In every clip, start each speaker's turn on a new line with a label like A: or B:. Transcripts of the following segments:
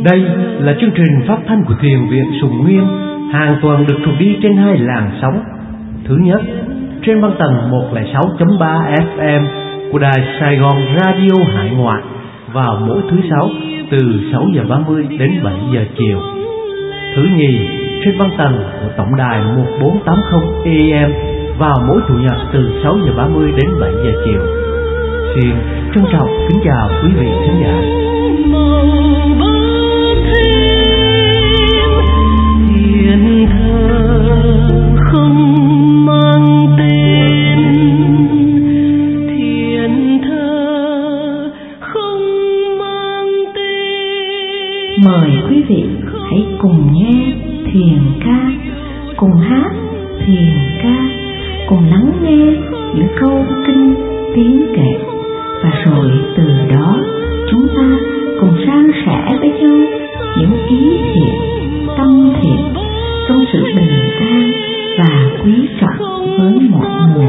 A: Đây là chương trình phát thanh của Thiền viện Sùng Nguyên, hàng tuần được truyền đi trên 2 làn sóng. Thứ nhất, trên băng tần 106.3 FM của đài Sài Gòn Radio Hải Ngoại vào mỗi thứ Sáu từ 6 giờ 30 đến 7 giờ chiều. Thứ nhì, trên băng tần của tổng đài 1480 AM vào mỗi Chủ nhật từ 6 giờ 30 đến 7 giờ chiều. Xin trân trọng kính chào quý vị khán giả.
B: Thiên thơ không mang tên, thiên thơ không mang tên.
C: Mời quý vị hãy cùng nghe thiền ca, cùng hát thiền ca, cùng lắng nghe những câu kinh tiếng kệ, và rồi từ đó chúng ta cùng san sẻ với nhau những ý thiện, tâm thiện trong sự bình an và quý trọng với mọi người.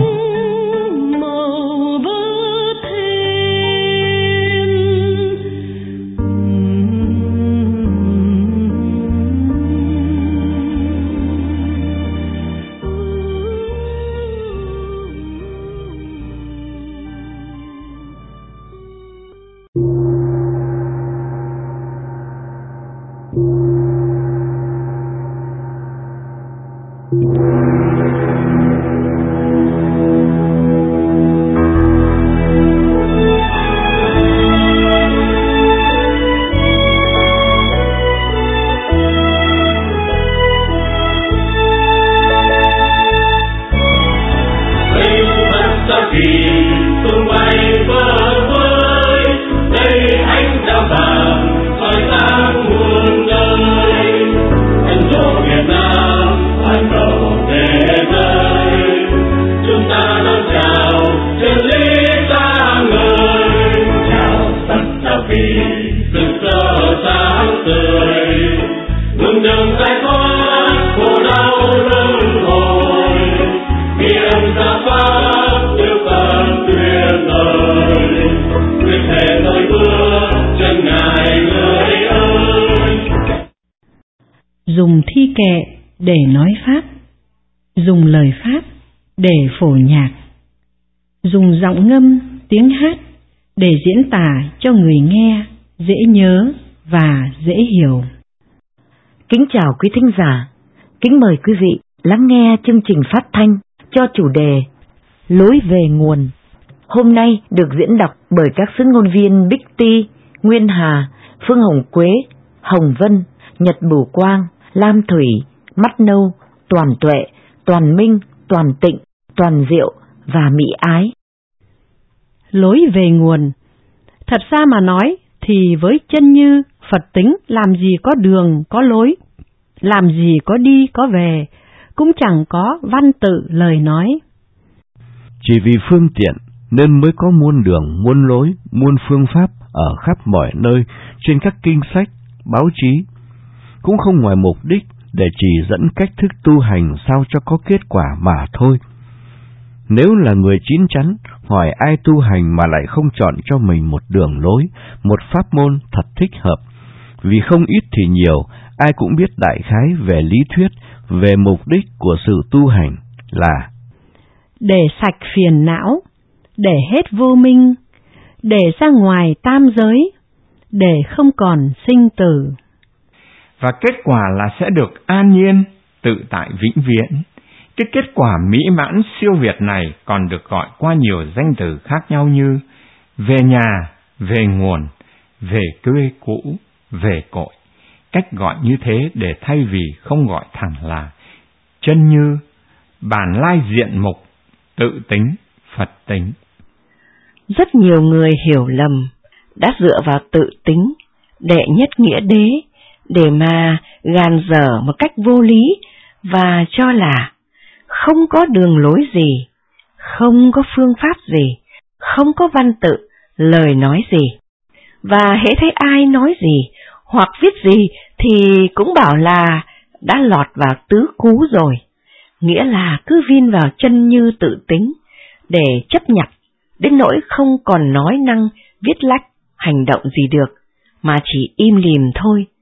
D: Dùng thi kệ để nói pháp, dùng lời pháp để phổ nhạc, dùng giọng ngâm tiếng hát để diễn tả cho người nghe dễ nhớ và dễ hiểu.
E: Kính chào quý thính giả, kính mời quý vị lắng nghe chương trình phát thanh cho chủ đề Lối về nguồn. Hôm nay được diễn đọc bởi các xuất ngôn viên Bích Ti, Nguyên Hà, Phương Hồng Quế, Hồng Vân, Nhật Bửu Quang, Lam Thủy, Mắt Nâu, Toàn Tuệ, Toàn Minh, Toàn Tịnh, Toàn Diệu và Mỹ Ái.
D: Lối về nguồn. Thật ra mà nói thì với chân như Phật tính làm gì có đường có lối, làm gì có đi có về, cũng chẳng có văn tự lời nói.
F: Chỉ vì phương tiện nên mới có muôn đường, muôn lối, muôn phương pháp ở khắp mọi nơi trên các kinh sách, báo chí, cũng không ngoài mục đích để chỉ dẫn cách thức tu hành sao cho có kết quả mà thôi. Nếu là người chín chắn, hỏi ai tu hành mà lại không chọn cho mình một đường lối, một pháp môn thật thích hợp, vì không ít thì nhiều, ai cũng biết đại khái về lý thuyết, về mục đích của sự tu hành là
D: để sạch phiền não, để hết vô minh, để ra ngoài tam giới, để không còn sinh tử.
G: Và kết quả là sẽ được an nhiên, tự tại vĩnh viễn. Cái kết quả mỹ mãn siêu việt này còn được gọi qua nhiều danh từ khác nhau như về nhà, về nguồn, về quê cũ, về cội. Cách gọi như thế để thay vì không gọi thẳng là chân như, bản lai diện mục, tự tính, Phật tính.
E: Rất nhiều người hiểu lầm, đã dựa vào tự tính, đệ nhất nghĩa đế, để mà gàn dở một cách vô lý và cho là không có đường lối gì, không có phương pháp gì, không có văn tự, lời nói gì. Và hễ thấy ai nói gì hoặc viết gì thì cũng bảo là đã lọt vào tứ cú rồi, nghĩa là cứ vin vào chân như tự tính để chấp nhặt đến nỗi không còn nói năng, viết lách, hành động gì được, mà chỉ im lìm thôi,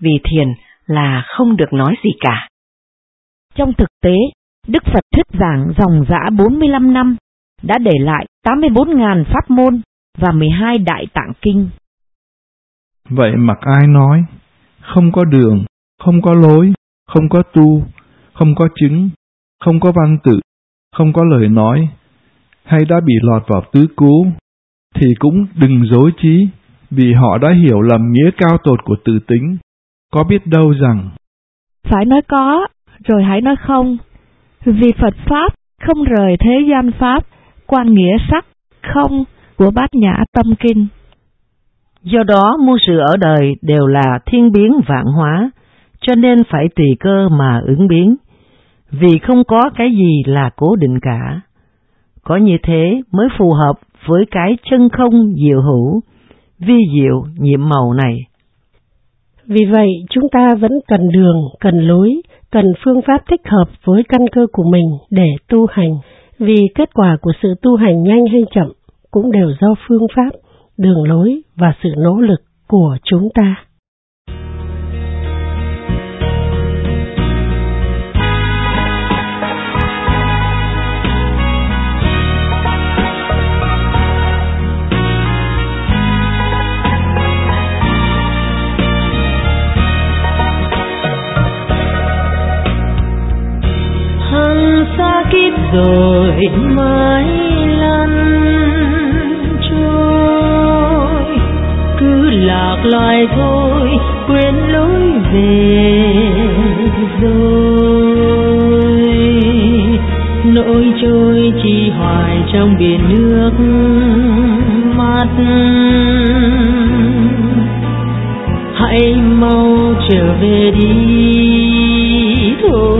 E: vì thiền là không được nói gì cả.
H: Trong thực tế, Đức Phật thuyết giảng dòng dã 45 năm, đã để lại 84.000 pháp môn và 12 đại tạng kinh.
I: Vậy mặc ai nói, không có đường, không có lối, không có tu, không có chứng, không có văn tự, không có lời nói, hay đã bị lọt vào tứ cố, thì cũng đừng dối trí, vì họ đã hiểu lầm nghĩa cao tột của từ tính. Có biết đâu rằng
J: phải nói có, rồi hãy nói không, vì Phật Pháp không rời thế gian Pháp, quan nghĩa sắc không của Bát Nhã Tâm Kinh.
K: Do đó muôn sự ở đời đều là thiên biến vạn hóa, cho nên phải tùy cơ mà ứng biến, vì không có cái gì là cố định cả. Có như thế mới phù hợp với cái chân không diệu hữu, vi diệu nhiệm màu này.
L: Vì vậy chúng ta vẫn cần đường, cần lối, cần phương pháp thích hợp với căn cơ của mình để tu hành, vì kết quả của sự tu hành nhanh hay chậm cũng đều do phương pháp, đường lối và sự nỗ lực của chúng ta.
B: Hàng xa kiếp rồi mãi lăn trôi, cứ lạc loài thôi quên lối về rồi. Nỗi trôi chỉ hoài trong biển nước mắt, hãy mau trở về đi thôi.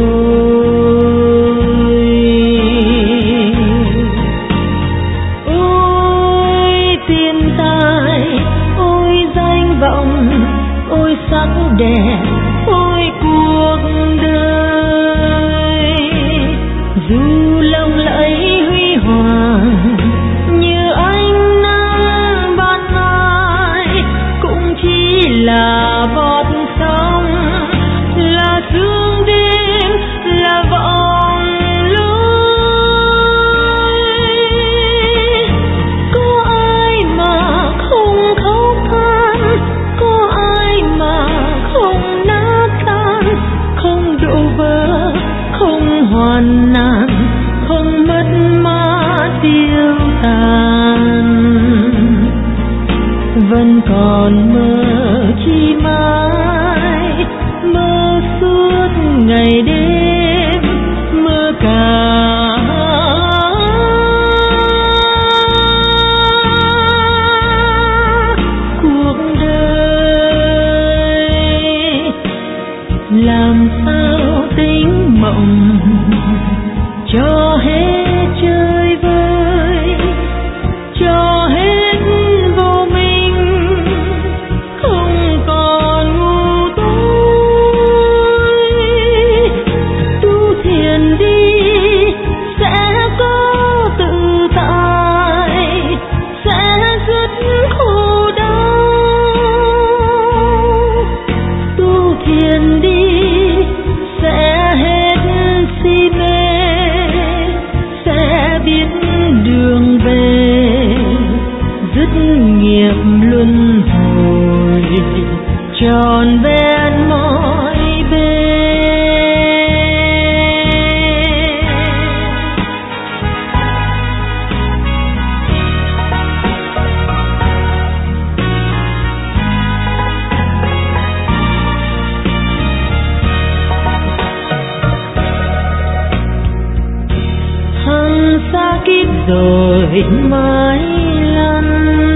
B: Sắc đẹp ôi cuộc đời, dù lộng lẫy huy hoàng như ánh nắng ban mai, cũng chỉ là bọt sóng, là sương đêm, là vòng lối. Có ai mà không khóc than, có ai mà không nát tan, không đổ vỡ, không hoàn nạn, không mất mát tiêu tan. Vẫn còn mơ chi mãi, mơ suốt ngày đêm, mơ cả làm sao tính mộng cho hết chơi vơi, cho hết vô minh, không còn ngu tối. Tu thiền đi sẽ có tự tại, sẽ dứt khổ đau. Tu thiền đi sẽ hết si mê, sẽ biết đường về, dứt nghiệp luân hồi, tròn vẹn mọi bên. Xa kiếp rồi mãi lăn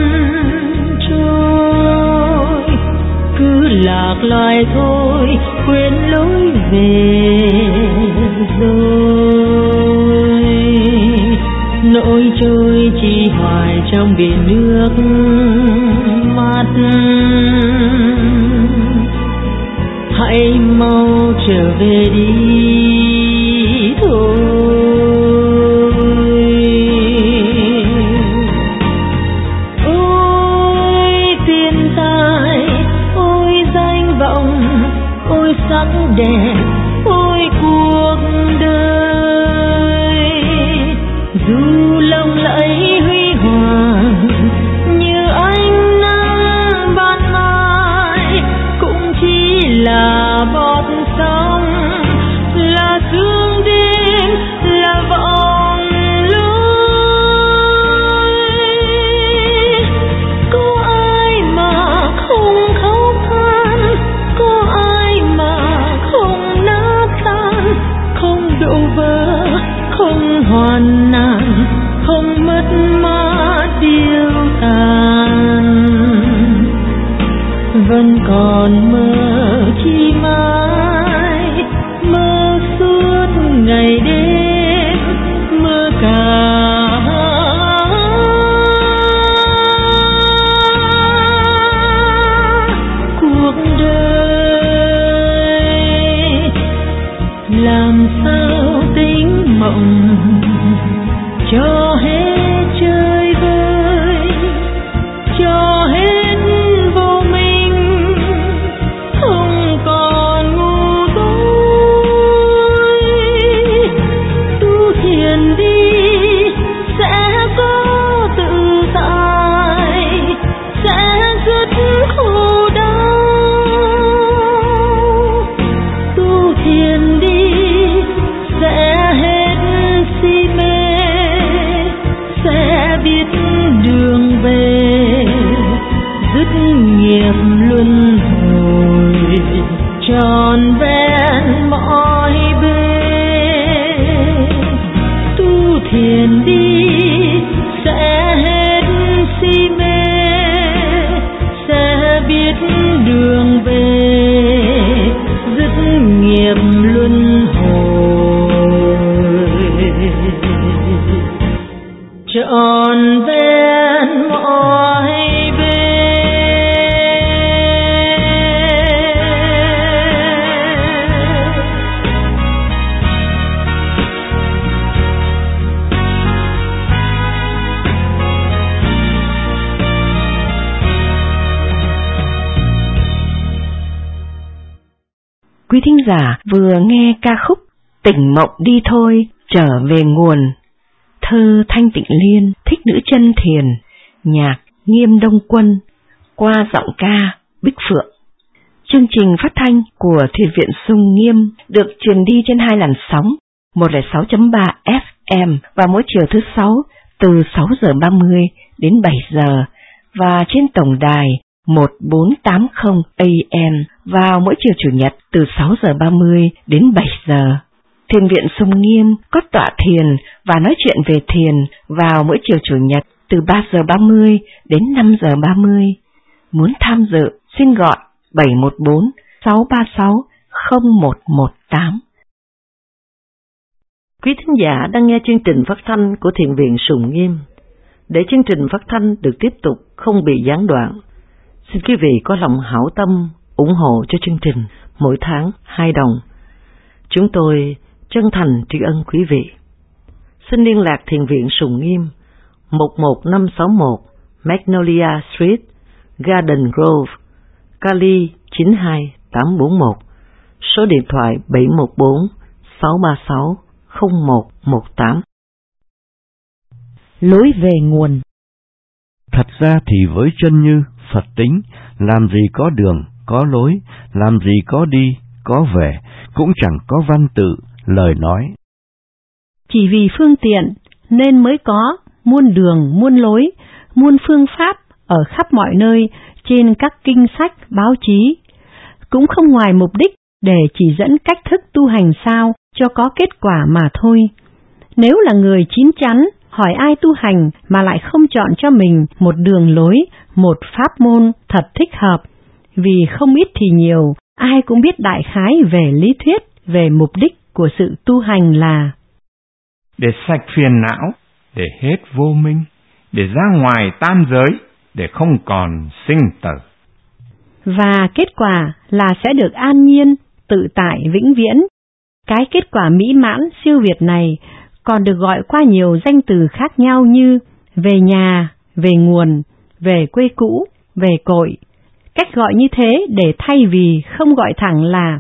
B: trôi, cứ lạc loài thôi quên lối về rồi. Nỗi trôi chỉ hoài trong biển nước mắt, hãy mau trở về đi thôi. Ôi tiền tài, ôi danh vọng, đẹp ôi cuộc đời. Dù lộng lẫy huy hoàng như ánh nắng ban mai, cũng chỉ là bọt sóng, là sương đêm, là vòng lối. Có ai mà không khóc than, có ai mà không nát tan, không đổ vỡ, không hoàn nạn, không mất mát điêu tàn. Vẫn còn mơ chi mãi, mơ suốt ngày đêm, mơ cả cuộc đời. Làm sao tính mộng cho hết chơi vơi, cho hết vô minh, không còn ngu dối. Tu thiền đi sẽ có tự tại, sẽ dứt khổ đau. Tu thiền đi sẽ hết si mê, sẽ biết đường về, dứt nghiệp luân hồi, tròn vẹn mọi bề. Tu thiền đi sẽ hết si mê, sẽ biết đường về, dứt nghiệp luân hồi, trọn vẹn mọi bề.
E: Quý thính giả vừa nghe ca khúc Tỉnh Mộng Đi Thôi Trở Về Nguồn, thơ Thanh Tịnh Liên, Thích Nữ Chân Thiền, nhạc Nghiêm Đông Quân, qua giọng ca Bích Phượng. Chương trình phát thanh của Thiền viện Sùng Nghiêm được truyền đi trên 2 làn sóng 106.3 FM vào mỗi chiều thứ 6 từ 6 giờ 30 đến 7 giờ và trên tổng đài 1480 AM vào mỗi chiều chủ nhật từ 6 giờ 30 đến 7 giờ. Thiền viện Sùng Nghiêm có tọa thiền và nói chuyện về thiền vào mỗi chiều chủ nhật từ 3 giờ 30 đến 5 giờ 30. Muốn tham dự xin gọi 714 636 0118.
K: Quý thính giả đang nghe chương trình phát thanh của Thiền viện Sùng Nghiêm. Để chương trình phát thanh được tiếp tục không bị gián đoạn, xin quý vị có lòng hảo tâm ủng hộ cho chương trình mỗi tháng 2 đồng. Chúng tôi chân thành tri ân quý vị. Xin liên lạc Thiền viện Sùng Nghiêm 11561 Magnolia Street, Garden Grove, Cali 92841, số điện thoại 714 636 0118.
H: Lối về nguồn.
F: Thật ra thì với chân như Phật tính, làm gì có đường, có lối, làm gì có đi, có về, cũng chẳng có văn tự, lời nói.
D: Chỉ vì phương tiện nên mới có muôn đường, muôn lối, muôn phương pháp ở khắp mọi nơi trên các kinh sách, báo chí, cũng không ngoài mục đích để chỉ dẫn cách thức tu hành sao cho có kết quả mà thôi. Nếu là người chín chắn, hỏi ai tu hành mà lại không chọn cho mình một đường lối, một pháp môn thật thích hợp, vì không ít thì nhiều, ai cũng biết đại khái về lý thuyết, về mục đích của sự tu hành là
G: để sạch phiền não, để hết vô minh, để ra ngoài tam giới, để không còn sinh tử.
D: Và kết quả là sẽ được an nhiên, tự tại vĩnh viễn. Cái kết quả mỹ mãn siêu việt này còn được gọi qua nhiều danh từ khác nhau như về nhà, về nguồn, về quê cũ, về cội. Cách gọi như thế để thay vì không gọi thẳng là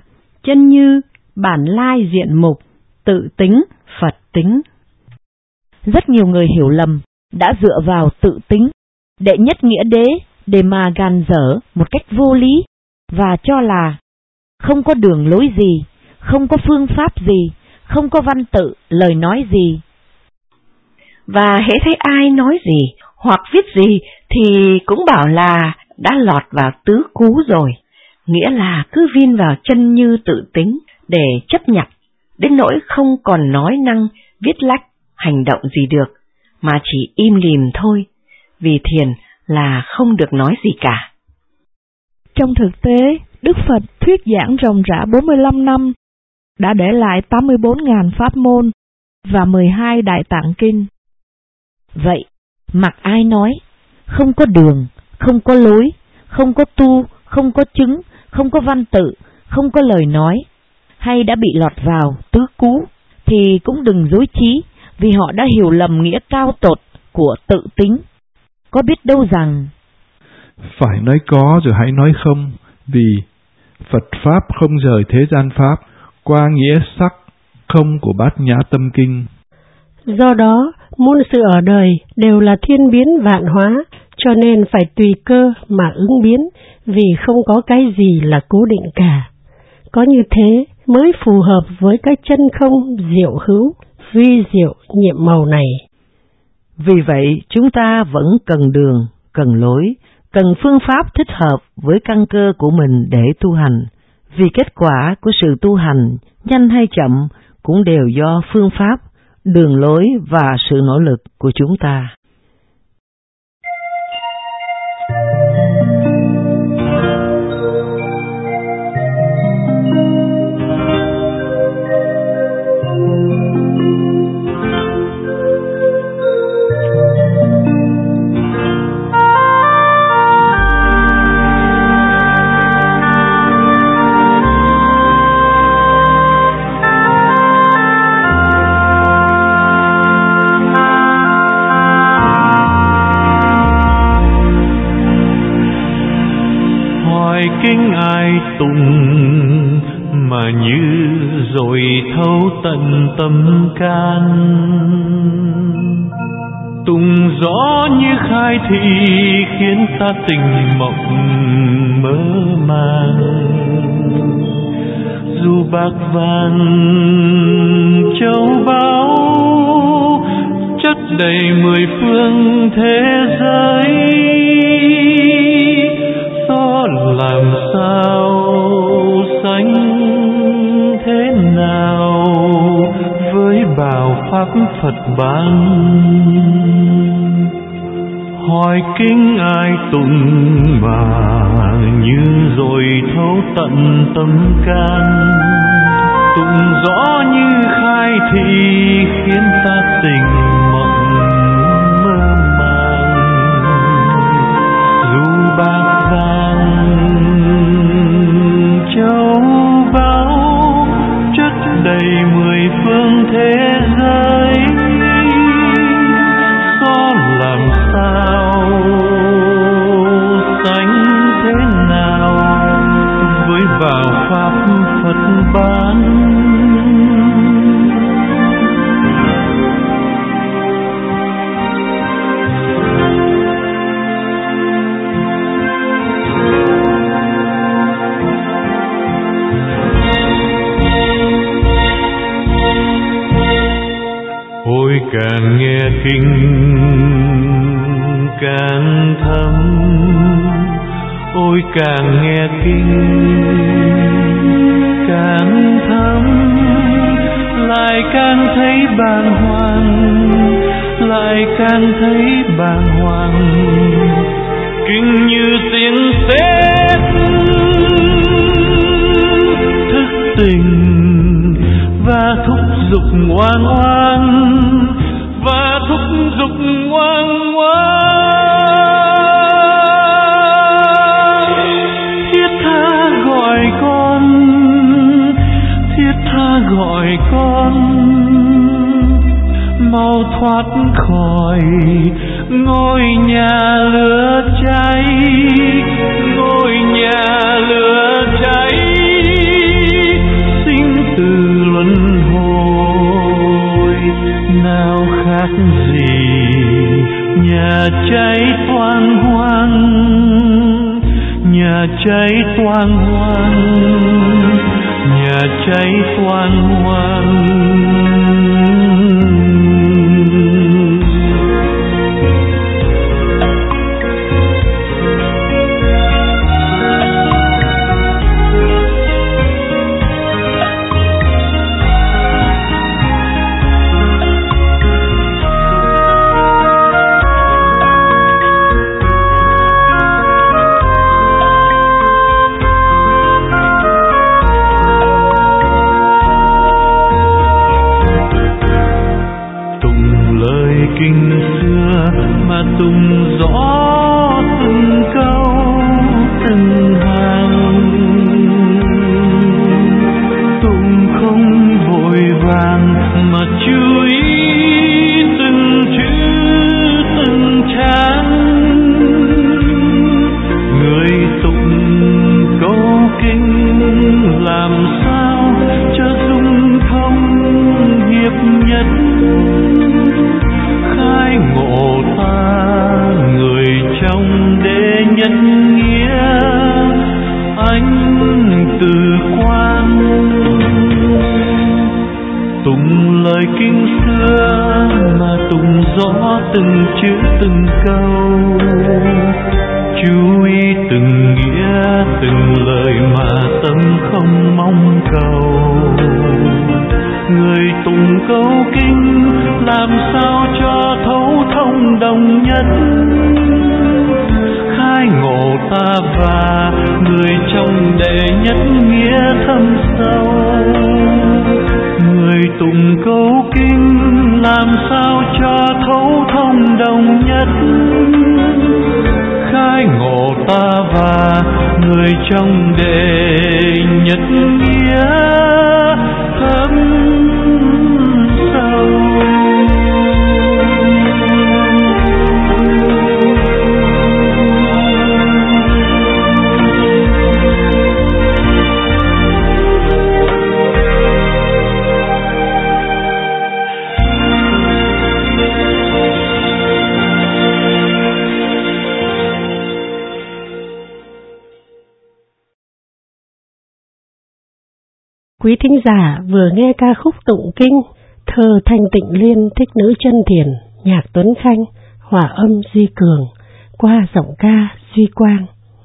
D: chân như, bản lai diện mục, tự tính, Phật tính.
H: Rất nhiều người hiểu lầm, đã dựa vào tự tính, đệ nhất nghĩa đế để mà gàn dở một cách vô lý và cho là không có đường lối gì, không có phương pháp gì, không có văn tự, lời nói gì.
E: Và hễ thấy ai nói gì hoặc viết gì thì cũng bảo là đã lọt vào tứ cú rồi, nghĩa là cứ vin vào chân như tự tính để chấp nhặt, đến nỗi không còn nói năng, viết lách, hành động gì được, mà chỉ im lìm thôi, vì thiền là không được nói gì cả.
J: Trong thực tế, Đức Phật thuyết giảng ròng rã 45 năm, đã để lại 84.000 pháp môn và 12 đại tạng kinh.
H: Vậy, mặc ai nói, không có đường, không có lối, không có tu, không có chứng, không có văn tự, không có lời nói, hay đã bị lọt vào tứ cú, thì cũng đừng dối trí, vì họ đã hiểu lầm nghĩa cao tột của tự tính. Có biết đâu rằng
I: phải nói có rồi hãy nói không, vì Phật Pháp không rời thế gian Pháp qua nghĩa sắc không của Bát Nhã Tâm Kinh.
L: Do đó, muôn sự ở đời đều là thiên biến vạn hóa, cho nên phải tùy cơ mà ứng biến, vì không có cái gì là cố định cả. Có như thế mới phù hợp với cái chân không diệu hữu, vi diệu nhiệm màu này.
K: Vì vậy, chúng ta vẫn cần đường, cần lối, cần phương pháp thích hợp với căn cơ của mình để tu hành, vì kết quả của sự tu hành, nhanh hay chậm, cũng đều do phương pháp, đường lối và sự nỗ lực của chúng ta.
M: Kinh ai tùng mà như rồi thấu tận tâm can, tùng gió như khai thị khiến ta tình mộng mơ màng. Dù bạc vàng châu báu chất đầy mười phương thế giới, làm sao sánh thế nào với bảo pháp Phật ban. Hỏi kinh ai tụng mà như rồi thấu tận tâm can, tụng rõ như khai thị khiến ta tình mộng mơ màng. Dù bạc vàng châu báu chất đầy mười phương thế giới, có làm sao sánh thế nào với bảo pháp Phật ban. Ôi càng nghe kinh càng thấm, ôi càng nghe kinh càng thấm, lại càng thấy bàng hoàng, lại càng thấy bàng hoàng. Kinh như tiếng sét thức tình và thúc giục ngoan ngoan, và thúc giục ngoan ngoan. Thiết tha gọi con, thiết tha gọi con, mau thoát khỏi ngôi nhà lửa cháy, ngôi nhà lửa cháy. toang hoang, nhà cháy toang hoang, nhà cháy toang hoang. Kinh xưa mà tùng rõ từng câu từng hàng, tùng không vội vàng mà chú ý từng chữ từng trang. Người tụng câu kinh làm sao cho dung thông hiệp nhất, khai ngộ ta người trong để nhân nghĩa ánh từ quang. Tùng lời kinh xưa mà tùng rõ từng chữ từng câu, chú ý từng nghĩa từng lời mà tâm không mong cầu. Người tùng câu kinh làm sao cho thấu thông đồng nhất, khai ngộ ta và người trong đệ nhất nghĩa thâm sâu. Người tùng câu kinh làm sao cho thấu thông đồng nhất, khai ngộ ta và người trong đệ nhất nghĩa thâm sâu.
L: Quý thính giả vừa nghe ca khúc tụng kinh, thơ Thanh Tịnh Liên Thích Nữ Chân Thiền, nhạc Tuấn Khanh, hòa âm Duy Cường, qua giọng ca Duy Quang.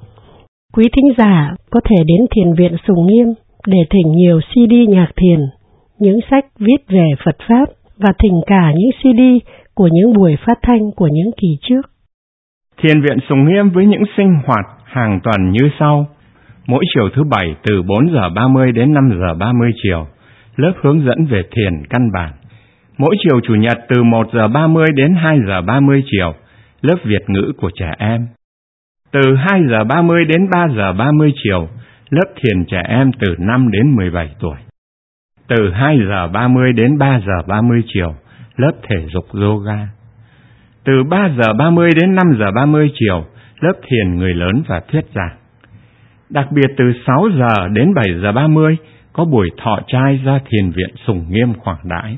L: Quý thính giả có thể đến Thiền viện Sùng Nghiêm để thỉnh nhiều CD nhạc thiền, những sách viết về Phật Pháp và thỉnh cả những CD của những buổi phát thanh của những kỳ trước.
G: Thiền viện Sùng Nghiêm với những sinh hoạt hàng tuần như sau. Mỗi chiều thứ Bảy từ 4 giờ 30 đến 5 giờ 30 chiều, lớp hướng dẫn về thiền căn bản. Mỗi chiều Chủ nhật từ 1 giờ 30 đến 2 giờ 30 chiều, lớp Việt ngữ của trẻ em. Từ 2 giờ 30 đến 3 giờ 30 chiều, lớp thiền trẻ em từ 5 đến 17 tuổi. Từ 2 giờ 30 đến 3 giờ 30 chiều, lớp thể dục yoga. Từ 3 giờ 30 đến 5 giờ 30 chiều, lớp thiền người lớn và thuyết giảng. Đặc biệt từ 6 giờ đến 7 giờ 30 có buổi thọ trai do Thiền viện Sùng Nghiêm khoản đãi.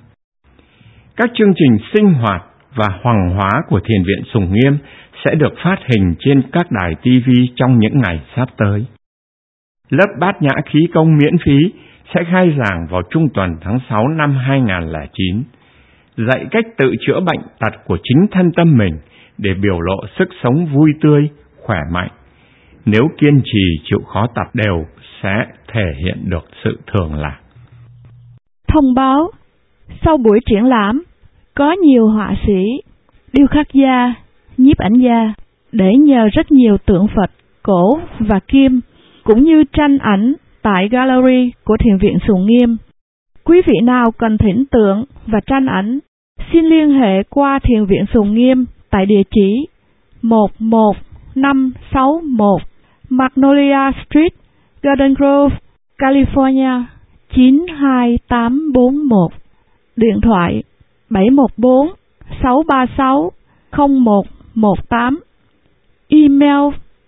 G: Các chương trình sinh hoạt và hoàng hóa của Thiền viện Sùng Nghiêm sẽ được phát hình trên các đài TV trong những ngày sắp tới. Lớp Bát Nhã Khí Công miễn phí sẽ khai giảng vào trung tuần tháng 6 năm 2009, dạy cách tự chữa bệnh tật của chính thân tâm mình để biểu lộ sức sống vui tươi, khỏe mạnh. Nếu kiên trì chịu khó tập đều sẽ thể hiện được sự thường lạc.
J: Thông báo, sau buổi triển lãm, có nhiều họa sĩ, điêu khắc gia, nhiếp ảnh gia để nhờ rất nhiều tượng Phật, cổ và kim, cũng như tranh ảnh tại gallery của Thiền viện Sùng Nghiêm. Quý vị nào cần thỉnh tượng và tranh ảnh, xin liên hệ qua Thiền viện Sùng Nghiêm tại địa chỉ 11561 Magnolia Street, Garden Grove, California 92841. Điện thoại 714-636-0118. Email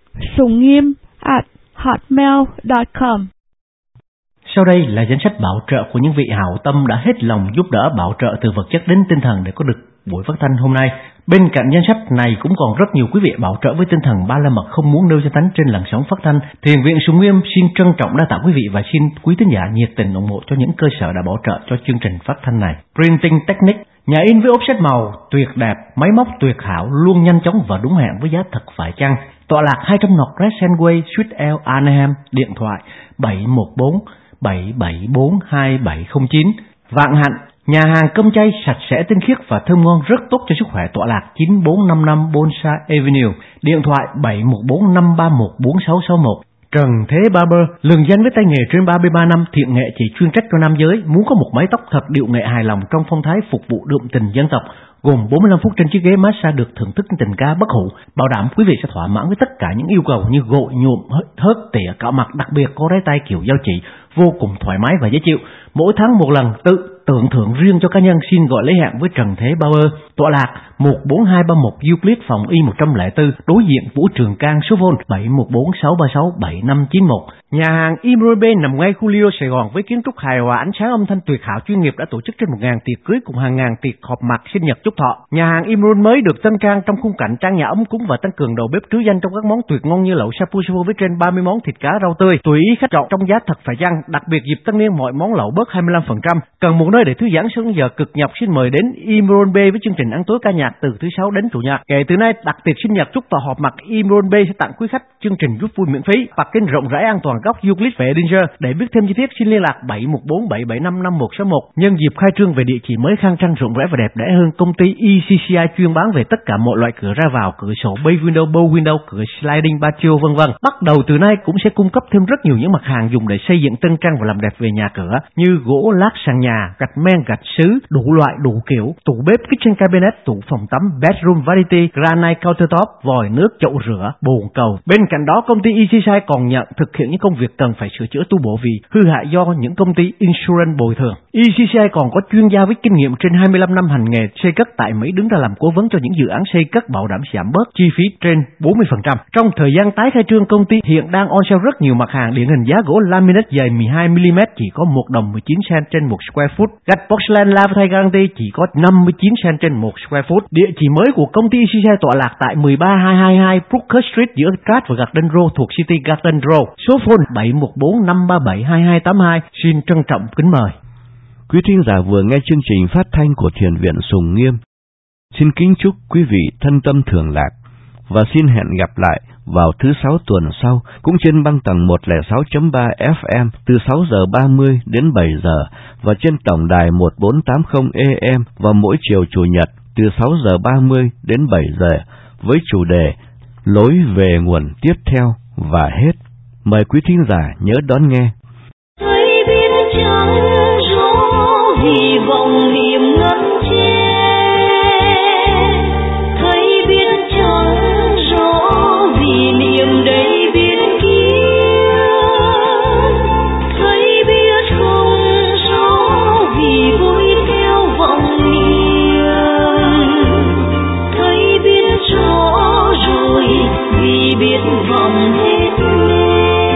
J: sungniem@hotmail.com.
A: Sau đây là danh sách bảo trợ của những vị hảo tâm đã hết lòng giúp đỡ bảo trợ từ vật chất đến tinh thần để có được buổi phát thanh hôm nay. Bên cạnh danh sách này cũng còn rất nhiều quý vị bảo trợ với tinh thần ba la mật không muốn nêu danh tính trên làn sóng phát thanh. Thiền viện Sùng Nghiêm xin trân trọng đa tạ quý vị và xin quý thính giả nhiệt tình ủng hộ cho những cơ sở đã bảo trợ cho chương trình phát thanh này. Printing Technique, nhà in với offset màu tuyệt đẹp, máy móc tuyệt hảo, luôn nhanh chóng và đúng hẹn với giá thật phải chăng. Tọa lạc 200 North Crescent Way, Suite L, Anaheim, điện thoại 714 774 2709. Vạn Hạnh, nhà hàng cơm chay sạch sẽ tinh khiết và thơm ngon rất tốt cho sức khỏe, tọa lạc 9455 Bonsai Avenue, điện thoại 714 531 4661. Trần Thế Barber, lừng danh với tay nghề trên 33 năm, thiện nghệ chỉ chuyên trách cho nam giới, muốn có một mái tóc thật điệu nghệ hài lòng trong phong thái phục vụ đượm tình dân tộc, gồm 45 phút trên chiếc ghế massage được thưởng thức tình ca bất hủ, bảo đảm quý vị sẽ thỏa mãn với tất cả những yêu cầu như gội, nhuộm, hớt, tỉa, cạo mặt, đặc biệt có đáy tay kiểu giao chỉ, vô cùng thoải mái và dễ chịu. Mỗi tháng một lần, tự tưởng thưởng riêng cho cá nhân. Xin gọi lấy hẹn với Trần Thế Bauer, tọa lạc 14231 Euclid, phòng Y 104, đối diện Vũ Trường Cang, số phone 714 636 7591. Nhà hàng Imrobe nằm ngay khu Lido, Sài Gòn với kiến trúc hài hòa, ánh sáng âm thanh tuyệt hảo chuyên nghiệp, đã tổ chức trên 1000 tiệc cưới cùng hàng ngàn tiệc họp mặt sinh nhật chúc thọ. Nhà hàng Imrobe mới được tân trang trong khung cảnh trang nhà ấm cúng và tăng cường đầu bếp trứ danh trong các món tuyệt ngon như lẩu shabu shabu với trên 30 món thịt cá rau tươi, tùy ý khách chọn trong giá thật phải chăng. Đặc biệt dịp tân niên mọi món lẩu bớt 25%. Cần một nơi để thư giãn sau những giờ cực nhọc, xin mời đến Imrobe với chương trình ăn tối ca nhạc từ thứ Sáu đến Chủ nhật. Kể từ nay, đặt tiệc sinh nhật chúc thọ họp mặt, Imrobe sẽ tặng quý khách chương trình giúp vui miễn phí, parking rộng rãi an toàn góc Euclid về Edinger. Để biết thêm chi tiết xin liên lạc 714 775 5161. Nhân dịp khai trương về địa chỉ mới khang trang rộng rãi và đẹp đẽ hơn, công ty ECCI chuyên bán về tất cả mọi loại cửa ra vào, cửa sổ, bay window, bow window, cửa sliding patio v.v. Bắt đầu từ nay cũng sẽ cung cấp thêm rất nhiều những mặt hàng dùng để xây dựng tân trang và làm đẹp về nhà cửa như gỗ lát sàn nhà, gạch men, gạch sứ, đủ loại đủ kiểu, tủ bếp, kitchen cabinet, tủ phòng tắm, bedroom vanity, granite countertop, vòi nước, chậu rửa, bồn cầu. Bên cạnh đó, công ty ECCI còn nhận thực hiện những công việc cần phải sửa chữa tu bổ vì hư hại do những công ty insurance bồi thường. ECCI còn có chuyên gia với kinh nghiệm trên 25 năm hành nghề xây cất tại Mỹ, đứng ra làm cố vấn cho những dự án xây cất, bảo đảm giảm bớt chi phí trên 40%. Trong thời gian tái khai trương, công ty hiện đang on sale rất nhiều mặt hàng, điển hình giá gỗ laminate dày 12mm chỉ có 1 đồng 19 cent trên 1 square foot, gạch porcelain Lavatai Guarantee chỉ có 59 cent trên 1 square foot. Địa chỉ mới của công ty ECCI tọa lạc tại 13222 Brooker Street giữa Cát và Garden Row thuộc City Garden Row. Số phone 714 537 2282. Xin trân trọng kính mời.
F: Quý thính giả vừa nghe chương trình phát thanh của Thiền viện Sùng Nghiêm. Xin kính chúc quý vị thân tâm thường lạc và xin hẹn gặp lại vào thứ Sáu tuần sau cũng trên băng tầng 106.3 FM từ 6 giờ 30 đến 7 giờ và trên tổng đài 1480 AM vào mỗi chiều Chủ nhật từ 6 giờ 30 đến 7 giờ với chủ đề Lối về nguồn tiếp theo và hết. Mời quý thính giả nhớ đón nghe.
B: Thấy biết trắng gió hy vọng niềm ngân che, thấy biết trắng gió vì niềm đầy bên kia, thấy biết không gió vì vui theo vọng niềm, thấy biết gió rồi vì biết vọng hết lên.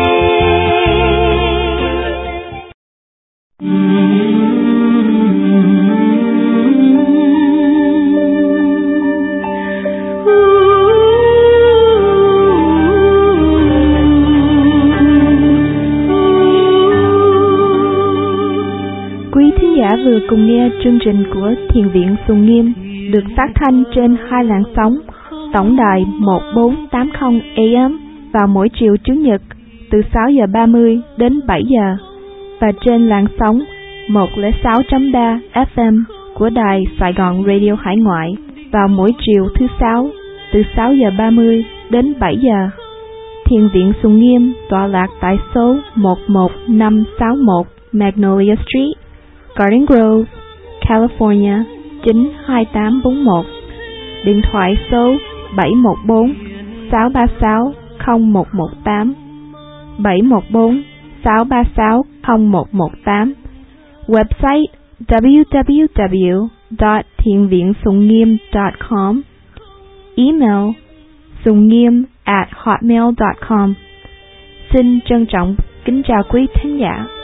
J: Vừa cùng nghe chương trình của Thiền viện Sùng Nghiêm được phát thanh trên 2 làn sóng, tổng đài 1480 AM vào mỗi chiều Chủ nhật từ 6 giờ 30 đến 7 giờ và trên làn sóng 106.3 FM của đài Sài Gòn Radio Hải Ngoại vào mỗi chiều thứ Sáu từ 6 giờ 30 đến 7 giờ. Thiền viện Sùng Nghiêm tọa lạc tại số 11561 Magnolia Street, Garden Grove, California 92841. Điện thoại số 714 636 0118 714 636 0118. Website www.thienviensungngiem.com. Email sungniem@hotmail.com. Xin trân trọng kính chào quý thính giả.